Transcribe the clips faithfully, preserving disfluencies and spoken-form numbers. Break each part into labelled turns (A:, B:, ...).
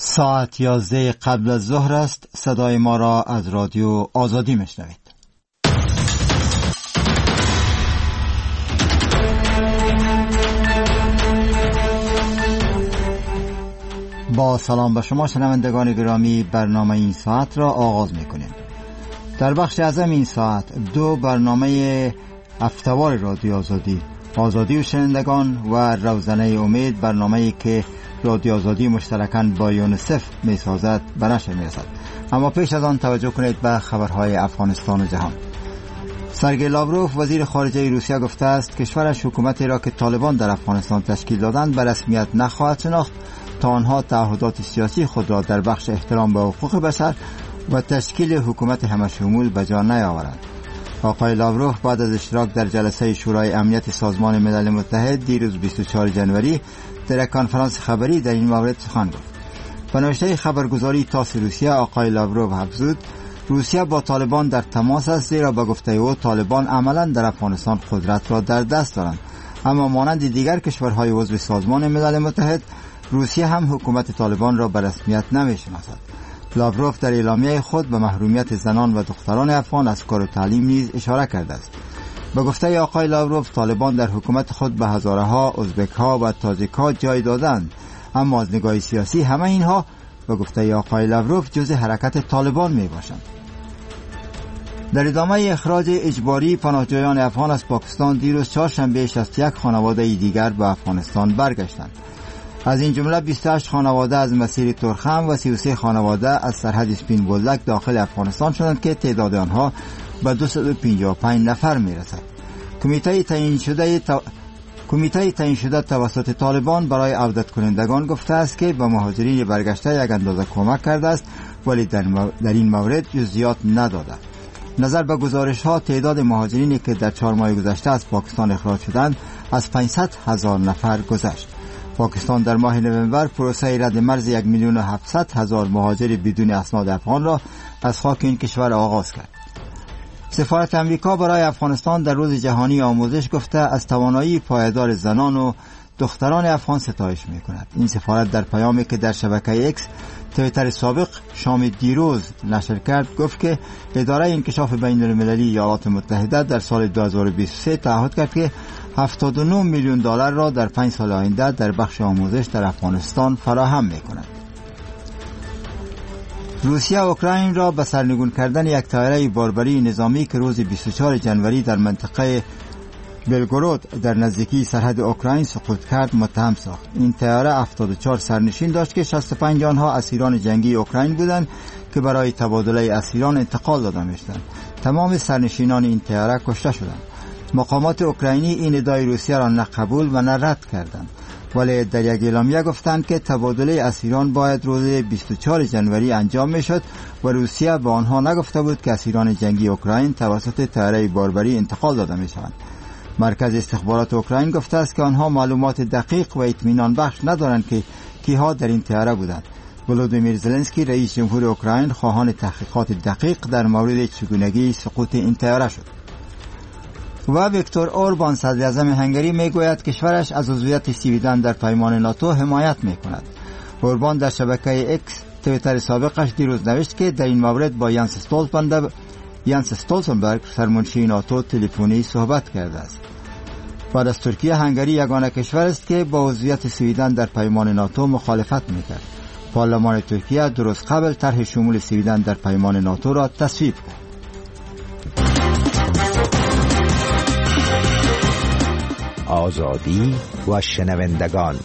A: ساعت یازده قبل از ظهر است. صدای ما را از رادیو آزادی میشنوید. با سلام به شما شنوندگان گرامی، برنامه این ساعت را آغاز میکنیم. در بخش اعظم این ساعت دو برنامه هفته‌وار رادیو آزادی، آزادی و شنوندگان و روزنه امید، برنامه‌ای که رادیو آزادی مشترکاً با یونیسف می‌سازد به نشر می‌رسد. اما پیش از آن توجه کنید به خبرهای افغانستان و جهان. سرگئی لاوروف وزیر خارجه روسیه گفته است کشورش حکومتی را که طالبان در افغانستان تشکیل دادند به رسمیت نخواهد شناخت تا آنها تعهدات سیاسی خود را در بخش احترام به حقوق بشر و تشکیل حکومت همشمول به جا نیاورند. آقای لاوروف بعد از اشتراک در جلسه شورای امنیت سازمان ملل متحد دیروز بیست و چهارم ژانویه در یک کنفرانس خبری در این مورد سخن گفت. به نوشته خبرگزاری تاس روسیه آقای لاوروف افزود روسیه با طالبان در تماس است، زیرا به گفته او طالبان عملا در افغانستان قدرت را در دست دارند، اما مانند دیگر کشورهای عضو سازمان ملل متحد روسیه هم حکومت طالبان را به رسمیت نمی‌شناسد. لاوروف در اعلامیه خود به محرومیت زنان و دختران افغان از کار و تعلیم نیز اشاره کرده است. به گفته آقای لاوروف طالبان در حکومت خود به هزارها ازبک‌ها و تاجیک‌ها جای دادند، اما از نگاه سیاسی همه اینها به گفته آقای لاوروف جزء حرکت طالبان میباشند. در ادامه اخراج اجباری پناهجویان افغان از پاکستان دیروز چهارشنبه شصت و یک خانواده دیگر به افغانستان برگشتند. از این جمله بیست و هشت خانواده از مسیر ترخم و سی و سه خانواده از سرحد سپین بولدک داخل افغانستان شدند که تعداد آنها به دویست و پنجاه و پنج نفر میرسد. کمیته تعیین شده تا... کمیته تعیین شده توسط طالبان برای عودت کنندگان گفته است که به مهاجرین برگشته یک اندازه کمک کرده است، ولی در, مو... در این مورد جزئیات نداده. نظر به گزارش ها تعداد مهاجرینی که در چهار ماه گذشته از پاکستان اخراج شدند از پانصد هزار نفر گذشت. پاکستان در ماه نوامبر پروسه رد مرز یک میلیون و هفتصد هزار مهاجر بدون اسناد افغان را از خاک این کشور آغاز کرد. سفارت امریکا برای افغانستان در روز جهانی آموزش گفته از توانایی پایدار زنان و دختران افغان ستایش می‌کند. این سفارت در پیامی که در شبکه اکس توییتر سابق شام دیروز نشر کرد گفت که اداره انکشاف بین‌المللی ایالات متحده در سال دو هزار و بیست و سه تعهد کرد که هفتاد و نه میلیون دلار را در پنج سال آینده در بخش آموزش در افغانستان فراهم می‌کند. روسیه اوکراین را به سرنگون کردن یک طیاره باربری نظامی که روز بیست و چهارم ژانویه در منطقه بلگورود در نزدیکی سرحد اوکراین سقوط کرد متهم ساخت. این طیاره هفتاد و چهار سرنشین داشت که شصت و پنج آنها اسیران جنگی اوکراین بودند که برای تبادله اسیران انتقال داده می‌شدند. تمام سرنشینان این طیاره کشته شدند. مقامات اوکراینی این ادعای روسیه را نه قبول و نه رد کردند، ولی در یک اعلامیه گفتند که تبادله اسیران باید روز بیست و چهارم ژانویه انجام میشد و روسیه به آنها نگفته بود که اسیران جنگی اوکراین توسط طیاره باربری انتقال داده میشوند. مرکز استخبارات اوکراین گفته است که آنها معلومات دقیق و اطمینان بخش ندارند که کیها در این طیاره بودند. ولودیمیر زلنسکی رئیس جمهور اوکراین خواهان تحقیقات دقیق در مورد چگونگی سقوط این طیاره شد. و ویکتور اوربان صدر اعظم هنگری میگوید کشورش از عضویت سویدن در پیمان ناتو حمایت میکند. اوربان در شبکه اکس توییتر سابقش دیروز نوشت که در این مورد با یانس استولتنبرگ یانس استولتنبرگ سرمنشی ناتو تلفنی صحبت کرده است. بعد از ترکیه هنگری یگانه کشور است که با عضویت سویدن در پیمان ناتو مخالفت میکرد. پارلمان ترکیه درست قبل طرح شمول سویدن در پیمان ناتو را تصویب کرد.
B: آزادی و شنوندگان.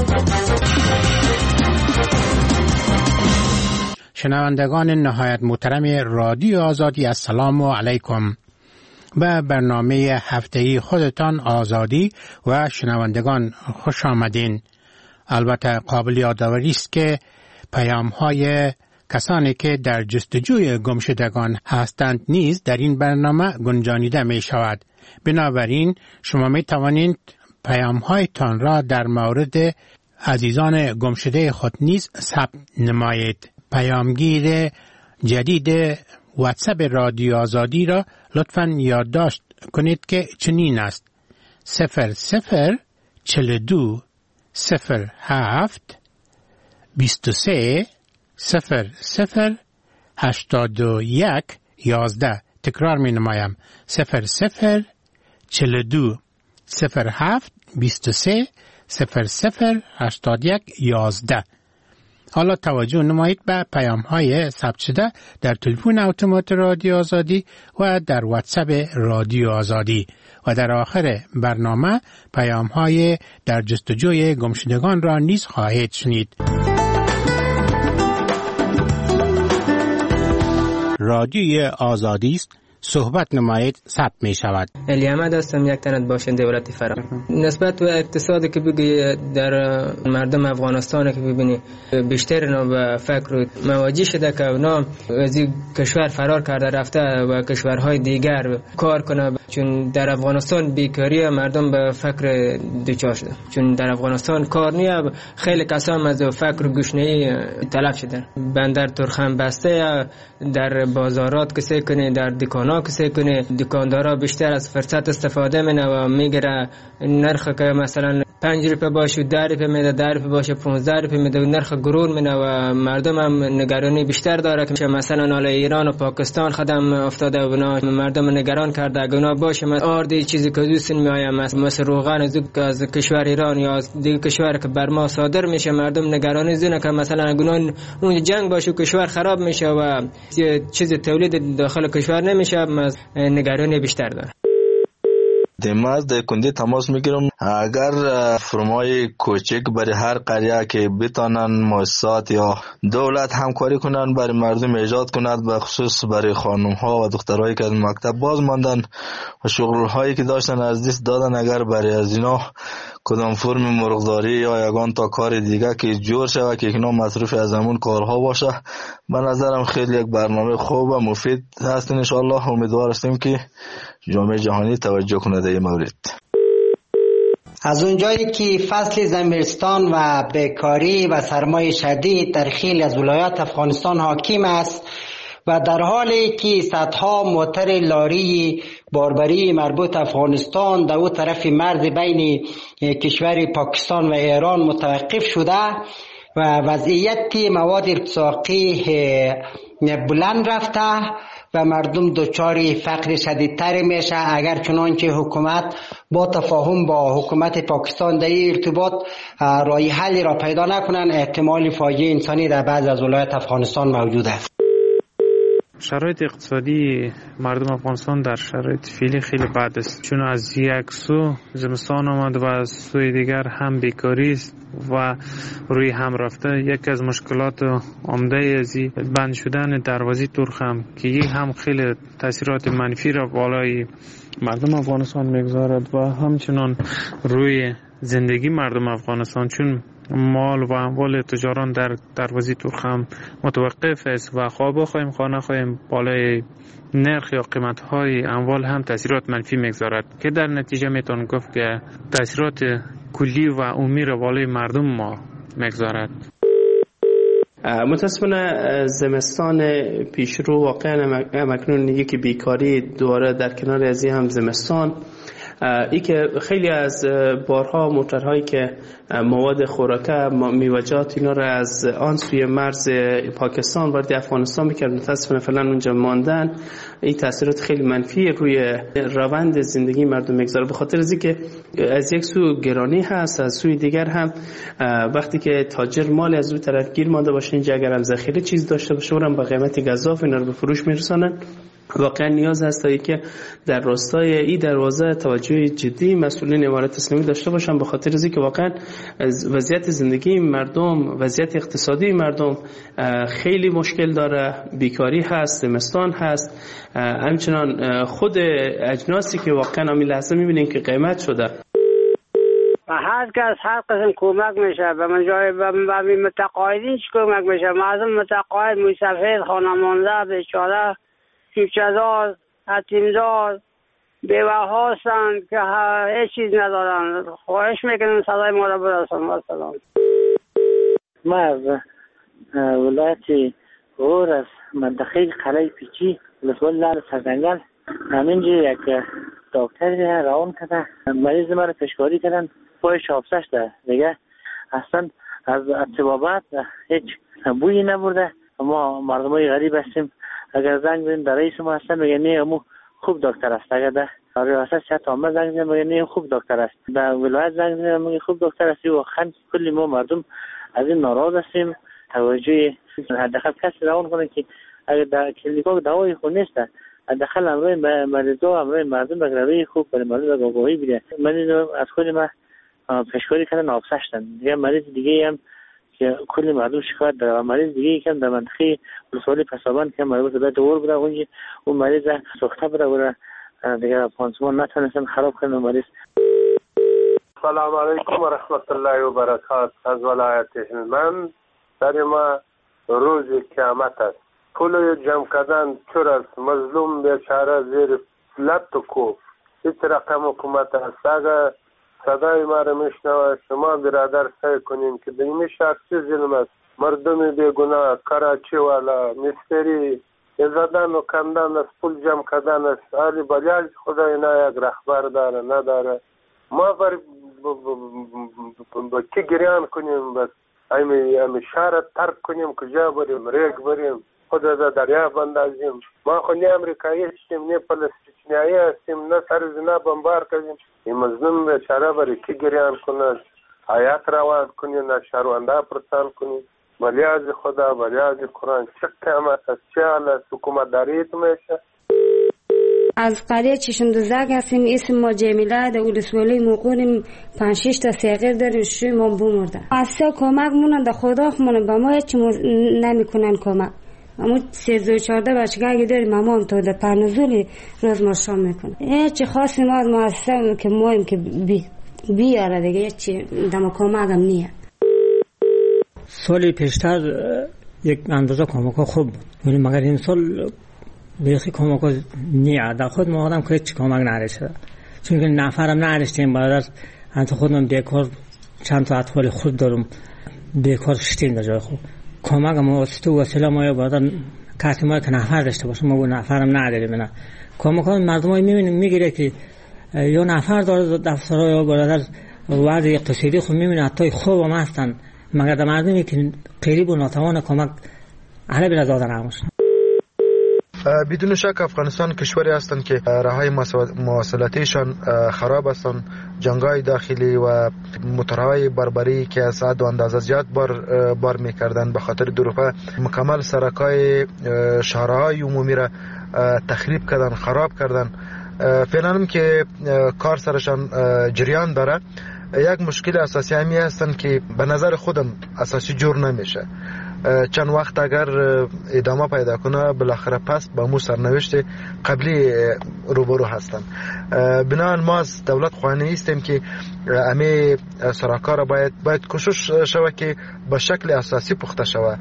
C: شنوندگان نهایت محترم رادیو آزادی، السلام علیکم. به برنامه هفته‌ای خودتان آزادی و شنوندگان خوش آمدین. البته قابل یادآوری است که پیام‌های کسانی که در جستجوی گمشدگان هستند نیز در این برنامه گنجانیده می شود. بنابراین شما می توانید پیام‌هایتان را در مورد عزیزان گمشده خود نیز ثبت نمایید. پیامگیر جدید واتساپ رادیو آزادی را لطفاً یادداشت کنید که چنین است: صفر صفر چهل و دو صفر هفت بیست و سه صفر صفر هشتاد و یک یازده. تکرار می نمایم. صفر صفر چهل و دو صفر هفت بیست و سه صفر صفر هشتاد و یک یازده. حالا توجه نمایید به پیام های ثبت شده در تلفن اتومات رادیو آزادی و در واتساپ رادیو آزادی و در آخر برنامه پیام های در جستجوی گمشدگان را نیز خواهید شنید. رادیوی آزادی است. صحبت نمایید ثبت می شود.
D: علی احمد هستم، یک تنت باشنده ولایت فرا. نسبت به اقتصادی که بگی در مردم افغانستان که ببینی بیشتر اینا به فکر مواجه شده که اونا از کشور فرار کرده رفته و کشورهای دیگر کار کنه، چون در افغانستان بیکاری مردم به فکر دوچار شده، چون در افغانستان کار نیه. خیلی کسان از فکر گشنه‌ای تلف شدن. بندر ترخم بسته، در بازارات کسی کنه، در دکان کسی کنه، دکاندارا بیشتر از فرصت استفاده منه و میگیره نرخ که مثلا پنج روپه باشه ده روپه میده، ده روپه باشه پانزده روپه میده، نرخ گرون منه و مردم هم نگرانی بیشتر داره که مثلا حالا ایران و پاکستان خدم افتاده و بنا مردم نگران کرده اگه اونا باشه آردی چیزی که دوست میآیم مثل روغن از از کشور ایران یا از دیگه کشور که بر ما صادر میشه، مردم نگرانی زینه که مثلا اگه اون جنگ باشه کشور خراب میشه و چیز تولید داخل کشور نمیشه، نگرانی بیشتر داره.
E: دیماز در کندی تماس میگیرم اگر فرمای کوچک برای هر قریه که بتانن مؤسسات یا دولت همکاری کنن برای مردم ایجاد کند، به خصوص برای خانم ها و دخترایی که از مکتب باز ماندن و شغل هایی که داشتن از دست دادن، اگر برای از اینا کدام فرم مرغداری یا یگان تا کار دیگه که جور شود که اینا مصروف از همون کارها باشه، به نظرم خیلی یک برنامه خوب و مفید هست. ان شاء الله امیدوار هستیم که جامعه جهانی توجه کنه در این مورد.
F: از اونجایی که فصل زمستان و بیکاری و سرمای شدید در خیلی از ولایات افغانستان حاکم است و در حالی که صدها موتر لاری باربری مربوط افغانستان در اون طرف مرز بین کشور پاکستان و ایران متوقف شده و وضعیت مواد ارتزاقی بلند رفته و مردم دچار فقر شدیدتر میشه، اگر چنانچه حکومت با تفاهم با حکومت پاکستان در این ارتباط راه حلی را پیدا نکنن، احتمال فاجعه انسانی در بعض از ولایات افغانستان موجود است.
G: شرایط اقتصادی مردم افغانستان در شرایط فعلی خیلی بد است، چون از یک سو زمستان آمد و از سوی دیگر هم بیکاری است و روی هم رفته. یکی از مشکلات عمده از بند شدن دروازه ترخم که یک هم خیلی تاثیرات منفی را بالای مردم افغانستان میگذارد و همچنان روی زندگی مردم افغانستان، چون مال و اموال تجاران در دروازه ترخم متوقف است و خواه بخواهیم خواه نخواهیم بالای نرخ یا قیمت های اموال هم تاثیرات منفی میگذارد که در نتیجه میتون گفت که تاثیرات کلی و عمومی را بالای مردم ما میگذارد.
H: متاسفانه زمستان پیشرو واقعا مکنون یکی بیکاری دوباره در کنار از هم زمستان، ای که خیلی از بارها موترهایی که مواد خوراکه میوه‌جات اینا را از آن سوی مرز پاکستان وارد افغانستان میکرد، متاسفانه فعلا اونجا ماندن. این تاثیرات خیلی منفی روی روند زندگی مردم میگذاره، به خاطر از اینکه از یک سو گرانی هست، از سوی دیگر هم وقتی که تاجر مال از اون طرف گیر مانده باشه، اینجا اگر هم ذخیره چیز داشته باشه اونم با قیمت گزاف اینا رو به فروش میرسونن. واقعا نیاز هست تا که در راستای این دروازه توجه جدی مسئولین امارت اسلامی داشته باشن، به خاطر از اینکه واقعا وضعیت زندگی مردم، وضعیت اقتصادی مردم خیلی مشکل داره، بیکاری هست، زمستان هست، همچنان خود اجناسی که واقعا همین لحظه میبینین که قیمت شده.
I: و هر کس هر قسم کمک میشه به من جای به متقاعدین چی کمک میشه، معظم متقاعد موسفید خانمانده بیچاره کیفچه‌دار حتیمدار بیوه هستند که هیچ چیز ندارن. خواهش میکنم صدای ما را برسان. سلام.
J: ما از ولایت غور از منطقه قلعه پیچی ولسوالی لار سرجنگل همینجا یک دکتر راون کرده، مریض ما را پشکاری کردن، پایش آبسش ده دیگه اصلا از طبابت هیچ بویی نبرده. ما مردمای غریب هستیم، اگر زنگ بزنیم در رئیس ما هستن میگن نه امو خوب دکتر است، اگر در ریاست صحت عامه زنگ بزنیم میگن نه خوب دکتر است، در ولایت زنگ بزنیم میگن خوب دکتر است. و خن کلی ما مردم از این ناراض هستیم. توجه حداقل کسی روان کنه که اگر در کلینیکا دوای خود نیست، حداقل امروی مریضا امروی مردم به روی خوب برای مردم آگاهی بده. مریض از خود ما پشکاری کردن آبسشتن دیگه. مریض دیگه هم که کلی مردم شکایت داره، مریض دیگه یکم در منطقه ولسوالی پسابان که مربوط به دور بوده، اونجا اون مریض سوخته بوده بوده دیگه پانسمان نتونستن خراب کنن مریض.
K: سلام علیکم و رحمت الله و برکات. از ولایت هلمند در ما روز قیامت است. پول جمع کردن چور است، مظلوم بیچاره زیر لط و کوب. هیچ رقم حکومت است. اگر صدای ما را میشنوه شما برادر سعی کنین که در این شهر چه ظلم است. مردم بیگناه کراچی والا مستری زدن و کندن است، پول جمع کردن است. آلی بلیاج خدای نه یک رهبر داره نداره. ما بر با کی گریان کنیم؟ بس امی امی شهر ترک کنیم، کجا بریم؟ ریگ بریم، خود از دریا بندازیم. ما خو نه امریکایی هستیم نه فلسطینیایی هستیم، نه سر زنا بمبار کنیم. این مظلوم بیچاره برای کی گریان کنه؟ حیات روان کنیم، نه شهرونده پرسان کنیم. بلیاز خدا بلیاز قرآن چه قیامت است، چه حال است، حکومت داریت میشه.
L: از قریه چشم دوزک هستیم. اسم ما جمیله در ولسوالی موقعیم. پنج شش تا سیغیر داریم، شوی ما بمرده. اصلا کمک مونن در خدا خمونن با ما هیچ نمیکنن کمک. اما سیزده و چارده بچگه اگه داریم اما هم تا در پرنزولی روز ما شام میکنه. هیچی خاصی ما از ما هستیم که مایم که بی بیاره دیگه هیچی دم کمک هم نیه.
M: سالی پیشتر یک اندازه کمک ها خوب بود، ولی مگر این سال بیخی کمک ها نیه. در خود ما آدم که هیچ کمک نرشده، چون که نفرم نرشتیم. برادر انت خودم بیکار چند تا اطفال خوب دارم، بیکار شتیم در جای خوب. کمک ما واسطه وسیله ما یا برادر کسی ما که نفر داشته باشه، ما نفرم نداریم. نه کمک ها مردم ها میبینیم میگیره که یا نفر داره دفترها یا برادر وضع اقتصادی خود میبینه حتی خوب هم هستن، مگر در مردمی که قریب و ناتوان کمک علی بلا دادن هموشن.
N: بدون شک افغانستان کشوری هستند که راههای مواصلاتیشان خراب هستند. جنگ‌های داخلی و موتورهای بربری که از حد و اندازه زیاد بار بار می‌کردند به خاطر دروغ مکمل سرک‌های شهرهای عمومی را تخریب کردن، خراب کردن. فعلا هم که کار سرشان جریان داره. یک مشکل اساسی همی هستن که به نظر خودم اساسی جور نمیشه. چند وقت اگر ادامه پیدا کنه بالاخره پس با مو سرنوشت قبلی روبرو هستن. بنابراین ما از دولت خواهانی هستیم که همه سراکا را باید باید کوشش شود که به شکل اساسی پخته شود.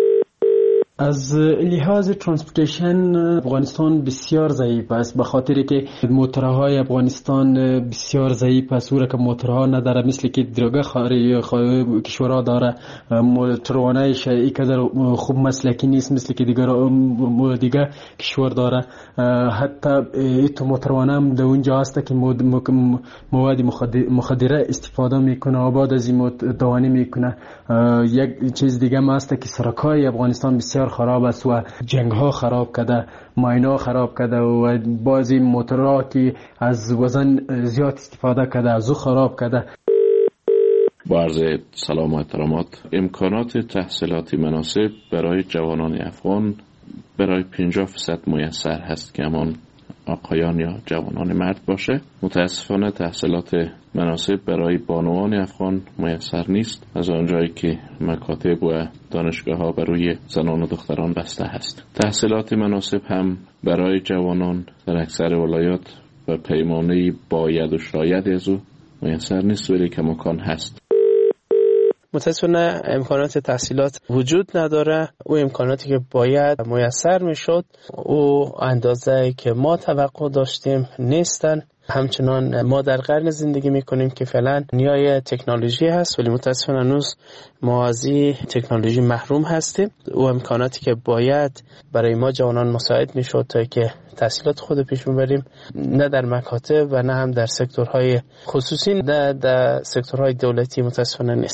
O: از لحاظ ترانسپورتیشن افغانستان بسیار ضعیف است، به خاطر که موتورهای افغانستان بسیار ضعیف است. اون که موتورها نداره، مثل که درگه خاری کشورها داره. موتروانایش اینقدر خوب مسلکی نیست مثل که دیگر دیگه کشور داره. حتی ایتو موتروانه هم در اونجا هست که مواد مخدره استفاده میکنه و بعد از این دوانی میکنه. یک چیز دیگه هم هست که سرکای افغانستان بسیار خراب است و جنگ ها خراب کرده، ماینا خراب کرده و بعضی موتورها که از وزن زیاد استفاده کرده از او خراب کرده.
P: با عرض سلام و احترامات، امکانات تحصیلاتی مناسب برای جوانان افغان برای پنجاه درصد میسر هست که همان آقایان یا جوانان مرد باشه. متاسفانه تحصیلات مناسب برای بانوان افغان میسر نیست، از آنجایی که مکاتب و دانشگاه ها بر روی زنان و دختران بسته هست. تحصیلات مناسب هم برای جوانان در اکثر ولایات و پیمانه باید و شاید از او میسر نیست، ولی که مکان هست.
H: متاسفانه امکانات تحصیلات وجود نداره. او امکاناتی که باید میسر میشد او اندازه که ما توقع داشتیم نیستن. همچنان ما در قرن زندگی میکنیم که فعلا نیای تکنولوژی هست، ولی متاسفانه هنوز ما از این تکنولوژی محروم هستیم. او امکاناتی که باید برای ما جوانان مساعد میشد تا که تحصیلات خود پیش ببریم نه در مکاتب و نه هم در سکتورهای خصوصی، نه در سکتورهای دولتی متاسفانه نیست.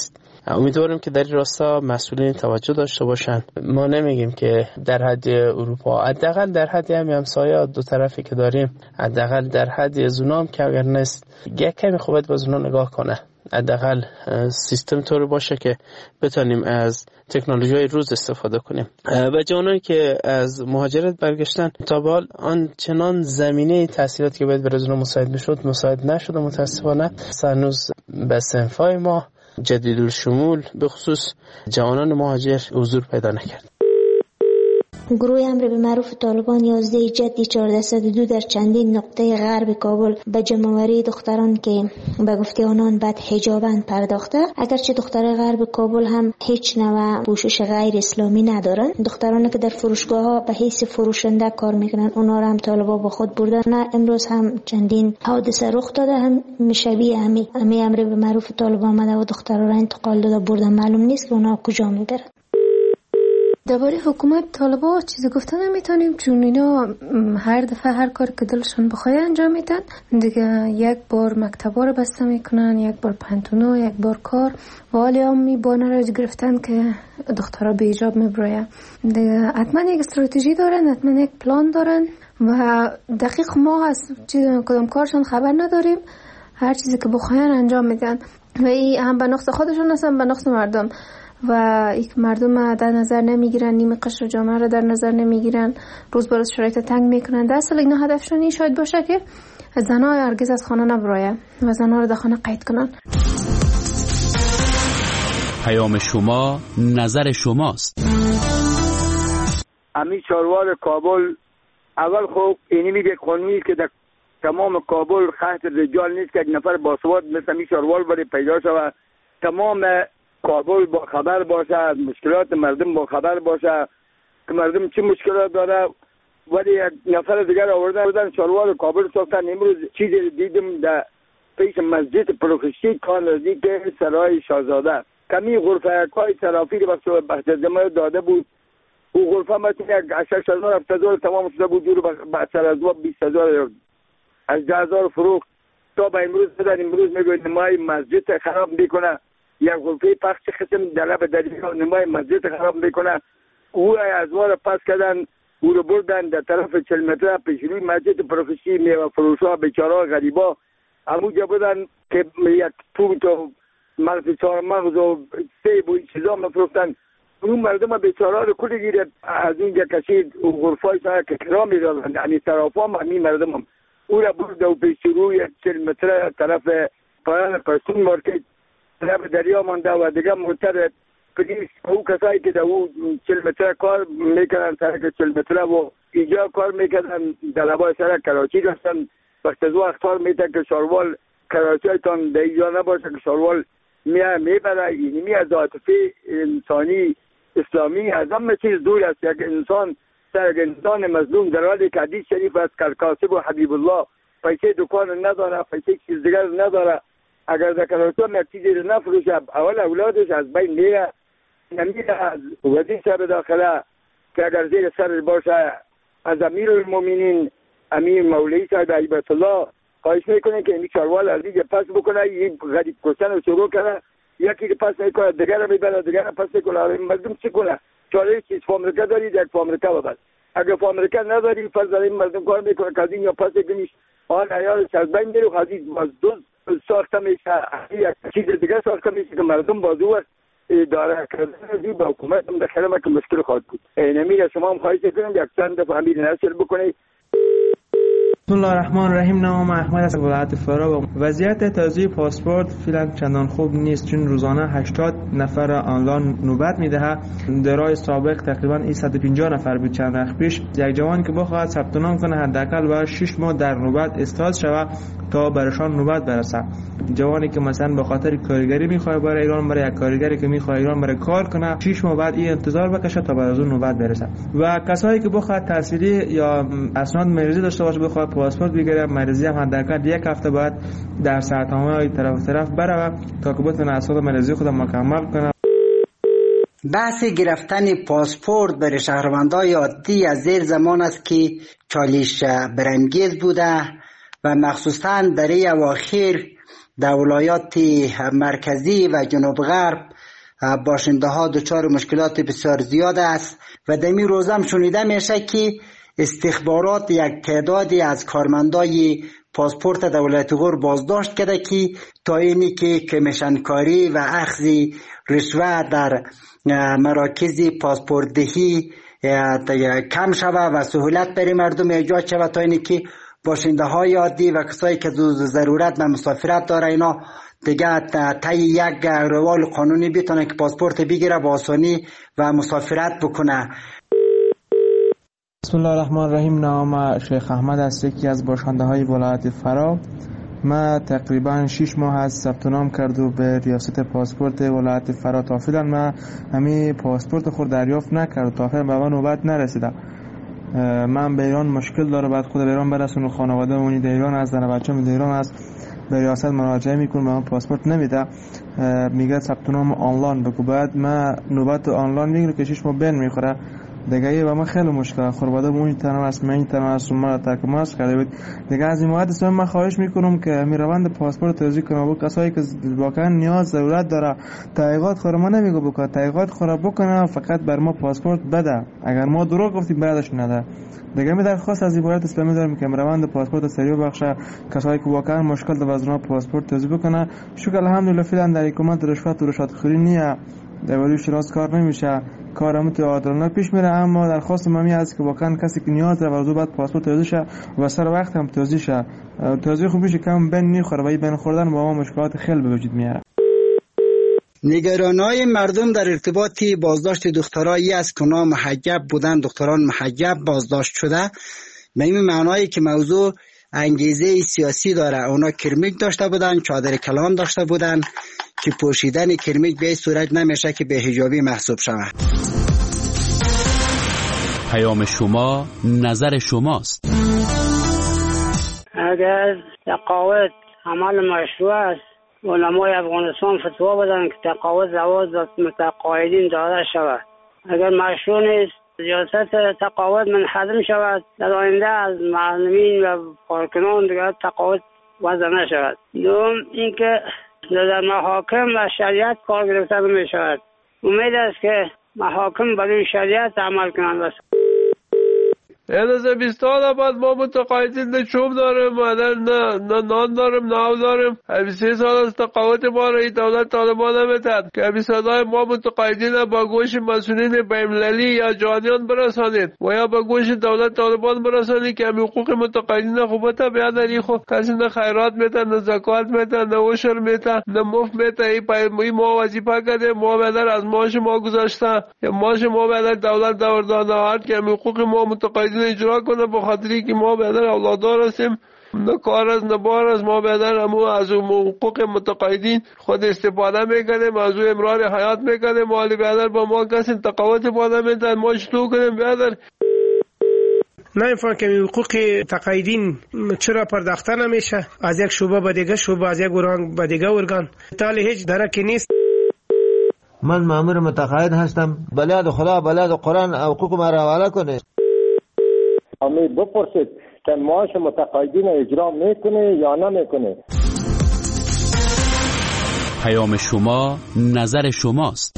H: امیدوارم که در این راستا مسئولین توجه داشته باشند. ما نمیگیم که در حد اروپا، حداقل در حد همین همسایه دو طرفی که داریم، حداقل در حد از اونام که اگر نیست یک کمی خوبت باز اونا نگاه کنه. حداقل سیستم طور باشه که بتونیم از تکنولوژی های روز استفاده کنیم. و جوانایی که از مهاجرت برگشتن تا به حال آن چنان زمینه تحصیلاتی که باید برای اونا مساعد میشد مساعد نشد، متاسفانه هنوز به صنفای ما جدید الشمول به خصوص جوانان مهاجر حضور پیدا نکرد.
Q: گروه امر به معروف طالبان یازده جدی چهارصد و دو در چندین نقطه غرب کابل به جمع‌آوری دختران که به گفته آنان بد حجابند پرداخته. اگرچه دختران غرب کابل هم هیچ نوع پوشش غیر اسلامی ندارند، دخترانی که در فروشگاه ها به حیث فروشنده کار میکنن اونا را هم طالبا با خود بردن. نه امروز هم چندین حادثه رخ داده، هم شبیه همی همی امر به معروف طالبان آمده و دختران را انتقال داده بردن. معلوم نیست که اونا کجا میبرن.
R: درباره حکومت طالبا چیزی گفتن نمیتونیم، چون اینا هر دفعه هر کار که دلشون بخواد انجام میدن دیگه. یک بار مکتبا رو بسته میکنن، یک بار پنتونا، یک بار کار، و حالی هم می بانه را گرفتن که دخترها به حجاب میبراید دیگه. حتما یک استراتژی دارن، حتما یک پلان دارن و دقیق ما از کدام کارشون خبر نداریم. هر چیزی که بخواین انجام میدن و این هم به نقص خودشون هستن به نقص مردم، و یک مردم در نظر نمیگیرن، نیمه قشر جامعه را در نظر نمیگیرن، روز به روز شرایط تنگ میکنن. در اصل اینا هدفشون این شاید باشه که زنها هرگز از خانه نبراین و زنها را در خانه قید کنن.
S: پیام شما نظر شماست.
T: امی چاروار کابل اول خوب اینی میگه قانونی که در تمام کابل خط رجال نیست که یک نفر باسواد مثل می چاروار بری پیدا شود. تمام کابل با خبر باشه، از مشکلات مردم با خبر باشه که مردم چه مشکلات داره. ولی یک نفر دیگر آوردن بودن چاروار کابل ساختن. امروز چیزی دیدم در پیش مسجد پروخشی کار نزدیک سرای شاهزاده کمی غرفه های ترافیک به بخشدمه داده بود. او غرفه مثل یک شش هزار هفت هزار تمام شده بود، دور به سر از بیست هزار از ده هزار فروخت. تا به امروز بدن امروز میگوید نمای مسجد خراب میکنه. یک غرفه پخش قسم در به دریا نمای مسجد خراب میکنه. او از وار پس کردن، او رو بردن در طرف چهل متره پیش روی مسجد پروفسی میوه فروشا بیچاره غریبا همونجا بودن که یک توت و مغز چهار مغز و سیب و چیزا مفروختن. اون مردم بیچاره رو کلی گیره از اینجا کشید و غرفای سر که کرا میدادن، یعنی طرف هم همین مردم هم او را برد و پیش روی چهل متره طرف پایان پرسون مارکت طرف دریا مانده و دیگه مرتر پلیس او کسایی که در او چهل متره کار میکنن سرک چهل متره و اینجا کار میکنن در لبای سرک کراچی داشتن. وقت از وقت کار میتن که شاروال کراچی هایتان در اینجا نباشه که شاروال میه میبره. اینی می از عاطفه انسانی اسلامی از همه چیز دور است. یک انسان سر یک انسان مظلوم در حالی که حدیث شریف است که کاسب و حبیب الله پیسه دکان نداره، پیسه چیز دیگر نداره، اگر در کراچی هم یک چیزی رو نفروشه اول اولادش از بین میره. نمیره از وزیر به داخله که اگر زیر سر باشه از امیر المومنین امیر مولی صاحب عیبت الله خواهش میکنه که این چاروال از دیگه پس بکنه. این غریب کشتن رو شروع کنه، یکی که پس میکنه دیگر رو میبره، دیگر رو پس میکنه. مردم چی کنه؟ چاره چیز فامریکا دارید یک فامریکا ببر. اگر فامریکا نداری پس در این مردم کار میکنه که از این یا پس کنیش آن عیالش از بین میره و از این باز دوز ساخته میشه، یک چیز دیگه ساخته میشه که مردم بازو اداره کردن با حکومت هم داخل ما که مشکل خواهد بود. نمیره شما هم خواهش کنم یک چند دفعه همین نشر بکنید.
U: بسم الله الرحمن الرحیم. نام احمد از ولایت فرا. وضعیت توزیع پاسپورت فعلا چندان خوب نیست، چون روزانه هشتاد نفر آنلاین نوبت میدهه. در راه سابق تقریبا صد و پنجاه نفر بود چند وقت پیش. یک جوان که بخواد ثبت نام کنه حداقل باید شش ماه در نوبت استاد شود تا برشان نوبت برسه. جوانی که مثلا به خاطر کارگری میخواد برای ایران، برای یک کارگری که میخواد ایران برای کار کنه شش ماه بعد این انتظار بکشه تا بعد از اون نوبت برسه. و کسایی که بخواد تحصیلی یا اسناد مریضی داشته باشه بخواد پاسپورت بگیره، مریضی هم حداقل یک هفته بعد در ساعتنامه طرف طرف بره تا که بتونه اسناد مریضی خود مکمل کنه.
F: بحث گرفتن پاسپورت برای شهروندان عادی از زیر زمان است که چالش برانگیز بوده و مخصوصا در این اواخر در ولایات مرکزی و جنوب غرب باشنده ها دچار مشکلات بسیار زیاد است و در این روزه هم شنیده میشه که استخبارات یک تعدادی از کارمندای پاسپورت دولت غور بازداشت کرده که تا اینی که کمیشنکاری و اخذ رشوه در مراکز پاسپورت دهی کم شود و سهولت برای مردم ایجاد شود تا اینی که باشنده های عادی و کسایی که ضرورت و مسافرت داره اینا دیگه طی یک روال قانونی بتونه که پاسپورت بگیره با آسانی و مسافرت بکنه.
U: بسم الله الرحمن الرحیم. نام شیخ احمد است، یکی از باشنده های ولایت فرا. ما تقریبا شش ماه از ثبت نام کرد و به ریاست پاسپورت ولایت فرا تا فعلا ما همین پاسپورت خود دریافت نکرد، تا فعلا به من نوبت نرسیده. من به ایران مشکل داره، بعد خود به ایران برسونم، خانواده مونی در ایران است، زن بچه‌م در ایران است، به ریاست مراجعه میکنم، به من پاسپورت نمیده، میگه ثبت نام آنلاین بگو. بعد ما نوبت آنلاین میگیره که شش ماه بین میخوره دیگه. و من خیلی مشکل خانواده مونی تنها است، من تنها است، ما تک ماست کرده بود دیگه. از این مواد سوم من خواهش میکنم که می روند پاسپورت توضیح کنه با کسایی که واقعا نیاز ضرورت داره. تایید خود ما نمیگه بکنه، تایید خود بکنه، فقط بر ما پاسپورت بده. اگر ما دروغ گفتیم بعدش نده دیگه. می درخواست از عبارت اسلامی دارم که می روند پاسپورت سریع بخشه، کسایی که واقعا مشکل داره از ما پاسپورت توضیح بکنه. شکر الحمدلله فعلا در حکومت رشوت و رشوت خوری نیه، در ولی شناس کار نمیشه، کارم تو عادلانه پیش میره. اما درخواست ممی است که واقعا کسی که نیاز داره ورزو بعد پاسپورت توضیح شه و سر وقت هم توضیح شه. توضیح خوب میشه کم بین میخوره و این بین خوردن با ما مشکلات خیلی به وجود میاره.
F: نگرانهای مردم در ارتباط بازداشت دخترایی است که اونا محجب بودن، دختران محجب بازداشت شده، به این معنایی که موضوع انگیزه سیاسی داره. اونا کرمیک داشته بودن، چادر کلان داشته بودن که پوشیدن کرمیک به این صورت نمیشه که به حجابی محسوب شود.
S: پیام شما نظر شماست.
I: اگر تقاعد عمل مشروع است، علمای افغانستان فتوا بدن که تقاعد زواج به متقاعدین داده شود. اگر مشروع نیست، ریاست تقاعد منحدم شود، در آینده از معلمین و کارکنان دیگر تقاعد وضع نشود. دوم اینکه در محاکم و شریعت کار گرفته می شود. امید است که محاکم برای شریعت عمل کنند.
A: از بیست سال بعد ما متقاعدین نه چوب داریم، نه نه نان داریم، نه آب داریم. بیست سه سال از تقاعد ما را دولت طالبان نمیتد که بیست سال ما متقاعدین با گوش مسئولین بین‌المللی یا جهانیان برسانید و یا با گوش دولت طالبان برسانید که حقوق متقاعدین خوبه بیادری خو کسی نه خیرات میتن، نه زکات میتن، نه عشر میتن، نه مفت میتن. این پای ما وظیفه کرده، ما بدر از ماش ما گذاشته یا ماش ما بدر دولت دور داده هست که حقوق ما متقاعدین اجرا کنه، به خاطری که ما بدر اولادار هستیم، نه کار از نه بار از ما بدر همو از حقوق متقاعدین خود استفاده میکنیم، از امرار حیات میکنیم. مالی بدر با ما کسی تقاعد باده میدن، ما چطور کنیم بدر؟
V: نمیفهم که حقوق تقاعدین چرا پرداخته نمیشه از یک شعبه به دیگه شعبه، از یک ارگان به دیگه ارگان، تالی هیچ درکی نیست.
W: من مامور متقاعد هستم، بلاد خدا بلاد قرآن حقوق ما را حواله کنه.
X: امید بپرسید که معاش متقاعدین اجرا میکنه یا نمیکنه.
S: پیام شما نظر شماست.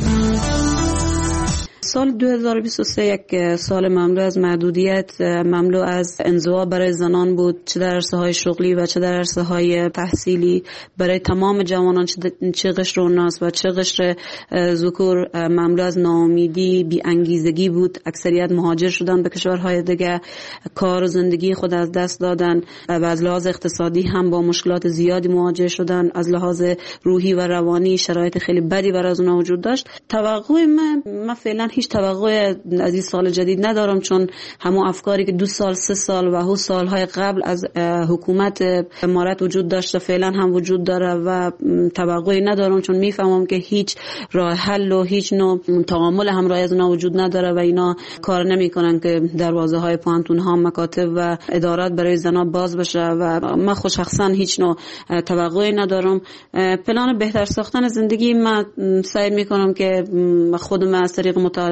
Y: سال دو هزار و بیست و سه یک سال مملو از محدودیت، مملو از انزوا برای زنان بود، چه در عرصه های شغلی و چه در عرصه های تحصیلی. برای تمام جوانان چه قشر اوناس و چه قشر ذکور مملو از ناامیدی، بی انگیزگی بود. اکثریت مهاجر شدن به کشورهای دیگه، کار و زندگی خود از دست دادن و از لحاظ اقتصادی هم با مشکلات زیادی مواجه شدن. از لحاظ روحی و روانی شرایط خیلی بدی برای از اونها وجود داشت. توقع من من فعلا هیچ توقع از این سال جدید ندارم، چون همون افکاری که دو سال سه سال و هو سالهای قبل از حکومت امارت وجود داشته فعلا هم وجود داره و توقعی ندارم، چون میفهمم که هیچ راه حل و هیچ نوع تعامل همراه از اونا وجود نداره و اینا کار نمیکنن که دروازه های پانتون ها، مکاتب و ادارات برای زنا باز بشه و من خود شخصا هیچ نوع توقعی ندارم. پلان بهتر ساختن زندگی من سعی میکنم که خودم از طریق مطالعه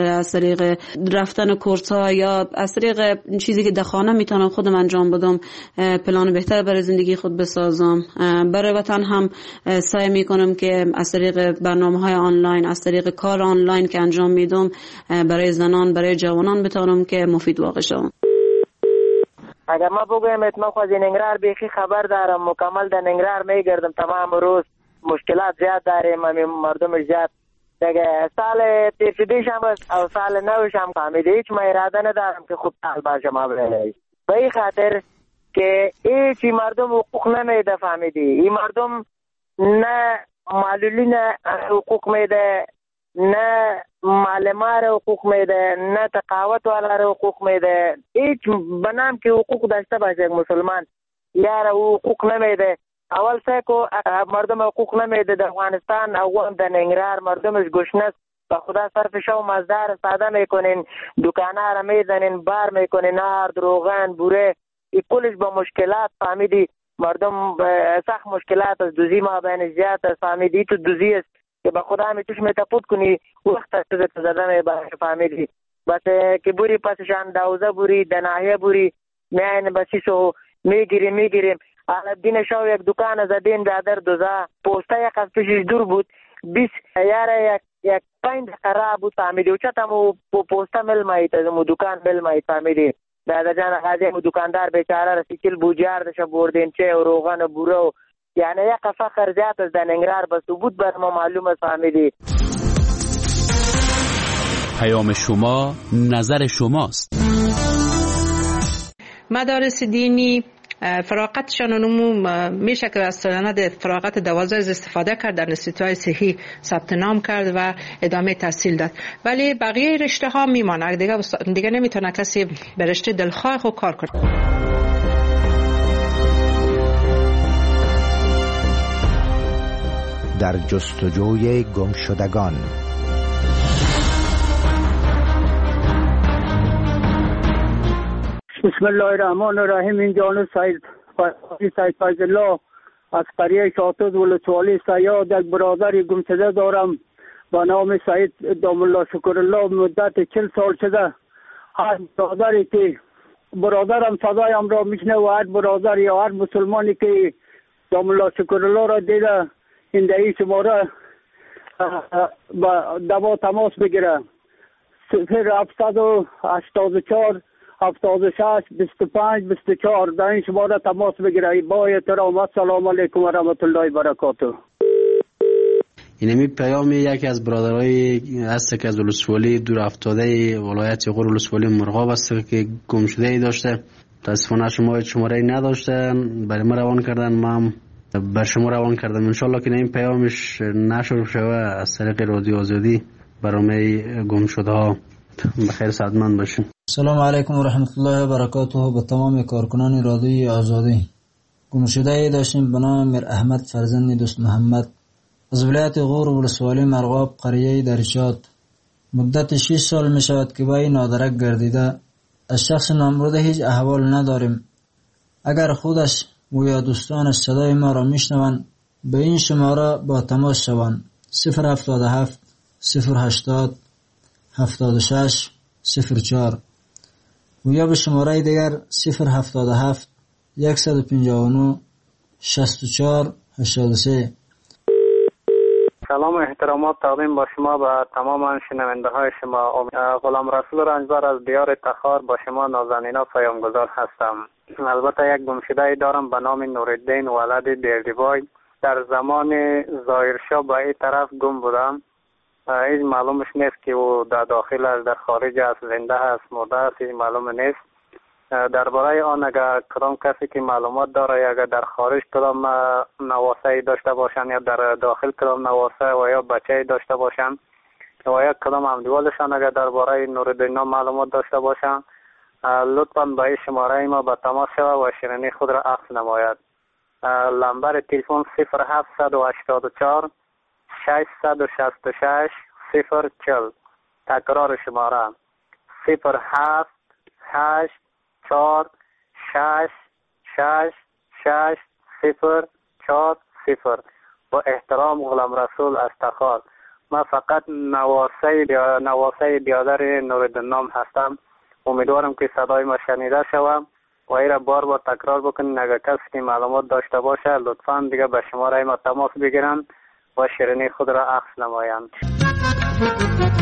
Y: از طریق رفتن کورس ها یا از طریق چیزی که در خانه میتونم خودم انجام بدم پلان بهتر برای زندگی خود بسازم. برای وطن هم سعی میکنم که از طریق برنامه های آنلاین، از طریق کار آنلاین که انجام میدم برای زنان، برای جوانان بتونم که مفید واقع شوم.
J: اگر ما بگویم اتما خواهد ننگرار بیخی خبر دارم، مکمل در ننگرار میگردم تمام روز، مشکلات زیاد داریم، مردم زیاد دیگه سال تیفیدیش هم او سال نوش هم فهمیده، هیچ ما اراده ندارم که خوب سال باشم ابراهی به این خاطر که هیچی مردم حقوق نمیده فهمیدی. این مردم نه معلولین حقوق میده، نه معلمان حقوق میده، نه تقاوت والا حقوق میده، هیچ بنام که حقوق داشته باشه مسلمان یار حقوق نمیده. اول سه کو مردم حقوق نمیده در افغانستان، اول در ننگرهار مردمش گشنه به خدا صرف شو مزدار ساده میکنین، دکانه را میزنین، بار میکنین، نار روغن بوره، این کلش با مشکلات فهمیدی. مردم سخت مشکلات از دوزی ما بین زیاد است فهمیدی. تو دوزی است که به خدا همی توش میتپود کنی وقت است که زده میباشه فهمیدی. بس که بوری پسشان دوزه بوری دناهیه بوری میاین بسیسو میگیریم میگیریم حالا دین شو یک دکان زدین در دوزه پوسته یک از پیشش دور بود بیس یاره یک یک پنج قرار بود فهمیدی و چه تمو پوسته مل مایید از مو دکان مل مایید فهمیدی. دادا جان غازی مو دکاندار بیچاره رسیکل بوجار دشه بردین چه و روغن و بوره و یعنی یک فخر زیاد از دننگرار به ثبوت بر ما معلوم است فهمیدی.
S: پیام شما نظر شماست.
B: مدارس دینی فراغتشان نمو میشه که از سند فراغت دوازده استفاده کرد، در انستیتوهای صحی ثبت نام کرد و ادامه تحصیل داد، ولی بقیه رشته ها میمانه دیگه دیگه نمیتونه کسی به رشته دلخواه خود کار کنه.
C: در جستجوی گم شدگان.
D: بسم الله الرحمن الرحیم. این جانب سید سید فیض الله از قریه شاطوز ولسوالی سیاد یک برادری گمشده دارم با نام سید دام الله شکر الله. مدت چل سال شده هر برادری که برادرم صدایم را میشنه و هر برادر یا هر مسلمانی که دام الله شکر الله را دیده این دهی شماره با دوا تماس بگیره. صفر هفتصد و هشتاد و چهار هفتاد و شش بیست و پنج بیست و چهار در این شماره تماس بگیره. با احترام السلام علیکم و رحمت الله و برکاته.
E: اینمی پیام یکی از برادرای هست که از ولسوالی دور افتاده ولایت غور ولسوالی مرغاب است که گم شده ای داشته. متاسفانه شما شماره ای نداشتن، برای ما روان کردن، ما هم بر شما روان کردم. انشالله که این پیامش نشر شوه از طریق رادیو آزادی برای گم شده ها. بخیر سعادتمند باشین.
G: سلام علیکم و رحمت الله و برکاته. به تمام کارکنان رادیوی آزادی. گم شده ای داشتیم به نام میر احمد فرزند دوست محمد از ولایت غور ولسوالی مرغاب قریه درشاد. مدت شش سال می شود که با این نادرک گردیده. از شخص نامبرده هیچ احوال نداریم. اگر خودش و یا دوستانش صدای ما را میشنوند به این شماره با تماس شوند. صفر هفتاد و هفت صفر هشتاد هفتاد و شش صفر چهار و یا به شماره دیگر صفر هفتاد و هفت صد و پنجاه و نه شصت و چهار هشتاد و سه.
Z: سلام و احترامات تقدیم با شما و تمام شنونده های شما. غلام رسول رنجبر از دیار تخار با شما نازنینا پیامگذار هستم. البته یک گمشده دارم به نام نورالدین ولد دیردیبای. در زمان ظاهرشاه به این طرف گم بودم. این معلومش نیست که او در داخل است، در خارج است، زنده است، مرده است، این معلوم نیست. درباره آن اگر کدام کسی که معلومات داره اگر در خارج کدام نواسه داشته باشن یا در داخل کدام نواسه و یا بچه داشته باشن و یا کدام همدیوالشان اگر درباره نورالدین معلومات داشته باشن لطفاً به این شماره ما به تماس شود و شیرینی خود را عکس نماید. نمبر تلفن صفر هفتصد و هشتاد و چهار ششصد و شصت و شش صفر چهل. تکرار شماره صفر هفت هشت چهار شش شش شش صفر چهار صفر. با احترام غلام رسول از تخار. من فقط نواسه بیا... نواسه بیادر نوردین نام هستم. امیدوارم که صدای ما شنیده شوم و ایره بار بار تکرار بکنین. اگر کسی که معلومات داشته باشه لطفا دیگه به شماره ما تماس بگیرن و شیرینی خود را اخذ نمایند.